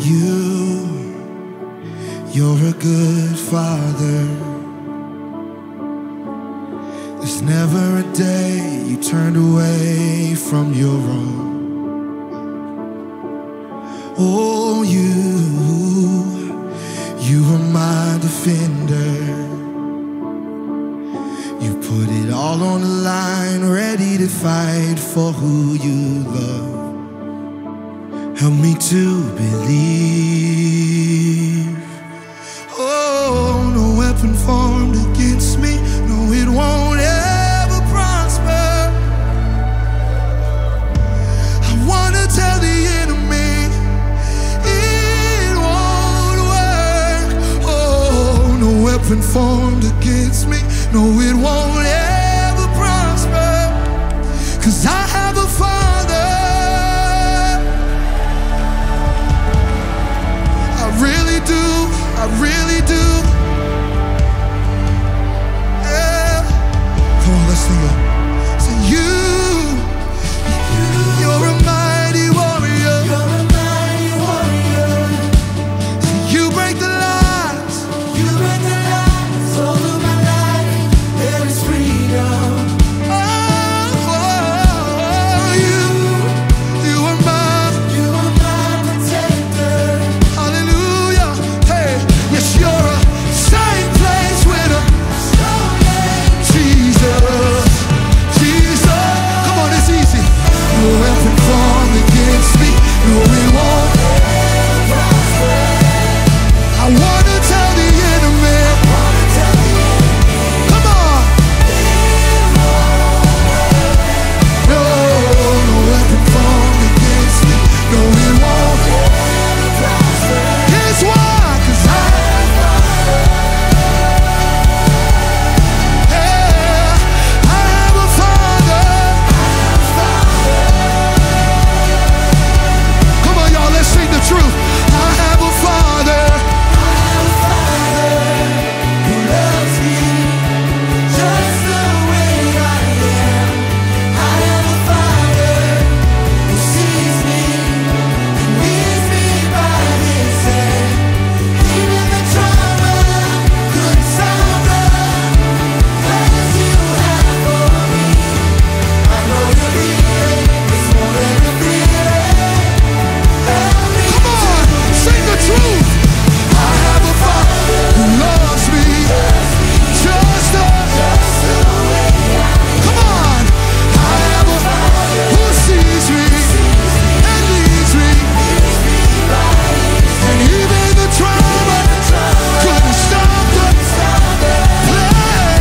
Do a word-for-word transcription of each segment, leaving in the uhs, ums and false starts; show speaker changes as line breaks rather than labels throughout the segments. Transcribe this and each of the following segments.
You, you're a good Father. There's never a day you turned away from your own. Oh, you, you are my defender. You put it all on the line, ready to fight for who you love. Help me to believe. Oh, no weapon formed against me, no, it won't ever prosper. I wanna tell the enemy it won't work. Oh, no weapon formed against me, no, it won't ever prosper. 'Cause I have a Father. I really do, I really do. Yeah. Come on, let's sing it. Say you, you're a mighty warrior. You're a mighty warrior. Say you break the lies. You break the lies over my life. There is freedom. Oh, oh, oh, you, you are my, you are my protector. Hallelujah. Hey, yes, you're a safe place with a strong name. Jesus, Jesus. Come on, it's easy. No weapon formed against me, no, it won't ever prosper. I wanna tell the enemy, come on. No, no weapon formed against me, no, it won't ever prosper. Here's why, 'cause I, yeah, I have a Father. Come on, y'all, let's sing the truth. I have a Father who loves me just the way I am. I have a Father who sees me and leads me by His hand. Even the trauma couldn't stop the plans you have for me. I know you're here, it's more than a feeling. Come on, sing the truth. I have a Father who loves me just the way I am. Come on, I have a Father who sees me and leads me, and even the trauma couldn't stop the plan.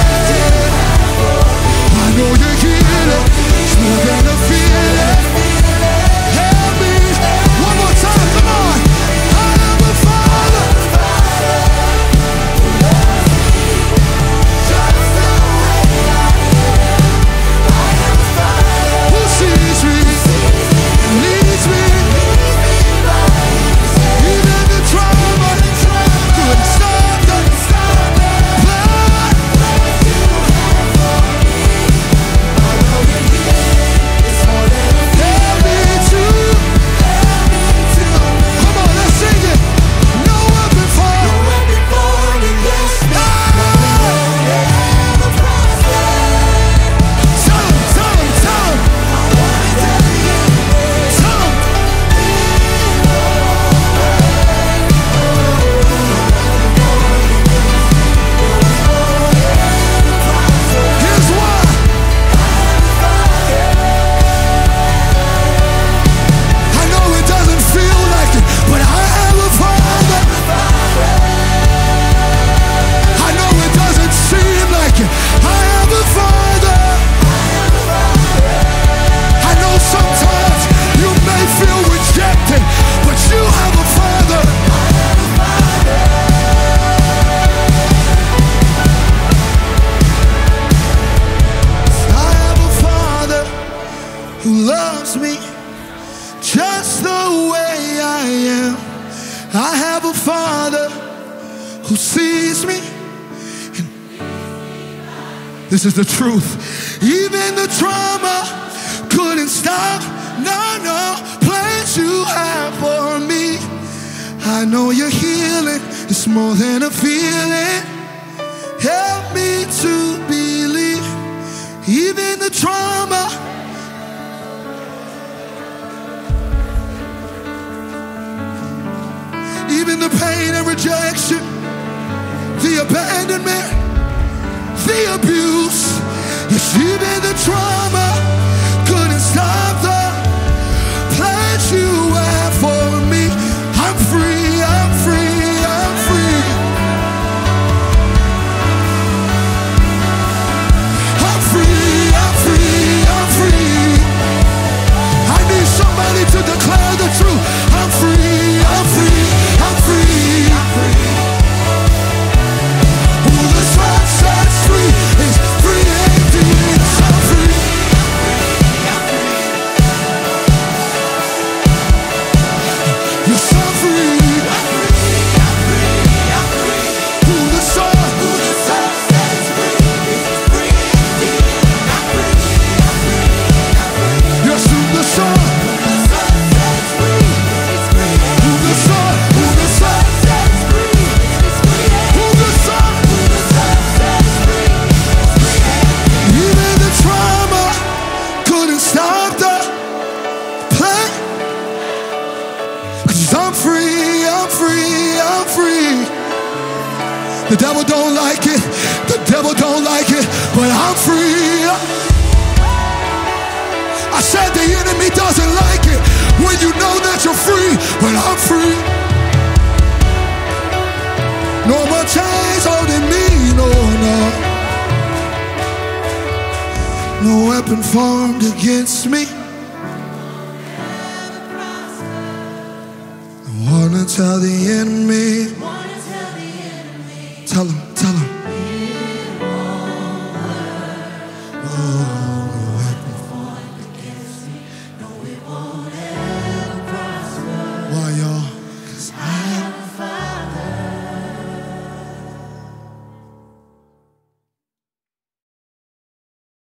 I know you're here, it's more than a feeling. Help me one more time, come on. I have a Father who sees me and leads me, even the trauma couldn't stop the plan. Help me to, come on, let's sing it. No weapon formed. Tell 'em, tell 'em, tell 'em. Tell 'em. Here's why. I know it doesn't feel like it, but I have a Father. I know it doesn't seem like it. I have a Father. I know sometimes you may feel rejected, but you have a Father. I have a Father who loves me just the way I am. I have a Father who sees me. And this is the truth. Even the trauma couldn't stop, no, no, plans you have for me. I know your healing is more than a feeling. Help me to believe, even the trauma, even the pain and rejection, the abandonment, the abuse, yes, even the trauma couldn't stop the plans you have for me. I'm free, I'm free, I'm free. I'm free, I'm free, I'm free. I need somebody to declare the truth. I'm free, I'm free, I'm free. I'm free. Who the Son sets free is free indeed. I'm free. I'm free. Yes, I'm free. I'm free. I'm free. I'm free. Who the Son, who the Son sets free is free indeed. I'm free. I'm free. I'm free. Yes, who the Son, who the Son sets free is free. Who the Son, who the Son sets free is free. Who the Son, who the Son sets free is free. Even the trauma couldn't stop the play. 'Cause I'm free, I'm free, I'm free. The devil don't like it, the devil don't like it, but I'm free. I said the enemy doesn't like it when you know that you're free, but I'm free. No more chains holding me, no, no. No weapon formed against me. I wanna tell the enemy, tell him